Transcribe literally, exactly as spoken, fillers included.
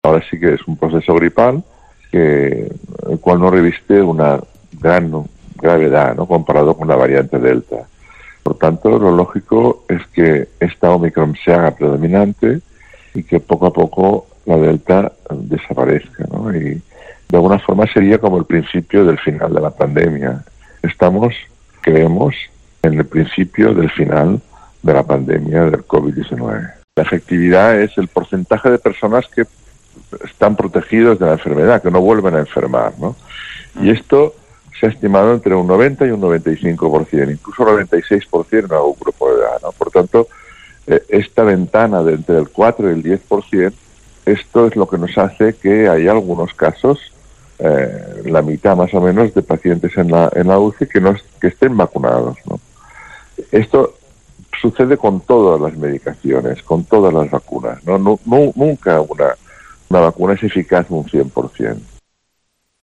Ahora sí que es un proceso gripal que el cual no reviste una gran gravedad, ¿no?, comparado con la variante Delta. Por tanto, lo lógico es que esta Omicron se haga predominante y que poco a poco la Delta desaparezca, ¿no? Y de alguna forma sería como el principio del final de la pandemia. Estamos, creemos, en el principio del final de la pandemia del COVID diecinueve. La efectividad es el porcentaje de personas que están protegidos de la enfermedad, que no vuelven a enfermar, ¿no? Y esto se ha estimado entre un noventa y un noventa y cinco por ciento, incluso noventa y seis por ciento en algún grupo de edad, ¿no? Por tanto, eh, esta ventana de entre el cuatro y el diez por ciento, esto es lo que nos hace que hay algunos casos, eh, la mitad más o menos de pacientes en la, en la U C I que, no, que estén vacunados, ¿no? Esto sucede con todas las medicaciones, con todas las vacunas, ¿no? No, no nunca una, una vacuna es eficaz un cien por ciento.